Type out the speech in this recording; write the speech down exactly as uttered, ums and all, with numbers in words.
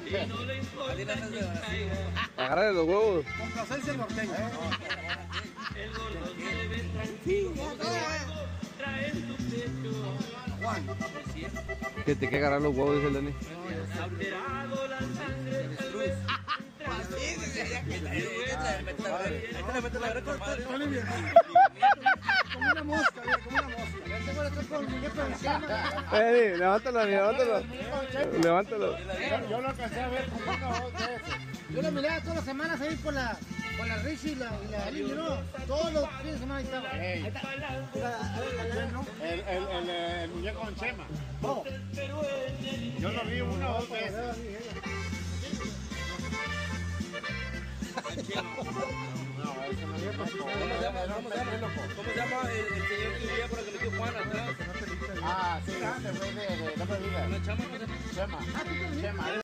Agarra los huevos. Complacencia el norteño. Juan. Que te que agarrar los huevos, dice el Dani. Como una mosca, como una mosca. Eh, levántalo, levántalo. Levántalo. Yo lo alcancé a ver como una o dos veces. Yo lo miraba todas las semanas ahí por la, por la Richie y la, y la Aline, ¿no? Todos los fines de semana ahí estaba. Ahí está. El, el, el, el muñeco con Chema. Oh. Yo lo vi una o dos veces. ¿Cómo se llama, cómo se llama, cómo se llama el, el señor que vivía por el que metió Juan atrás? Ah, sí, grande, güey, de, de, no me digas. Una chama, ¿no? Chema. Chema.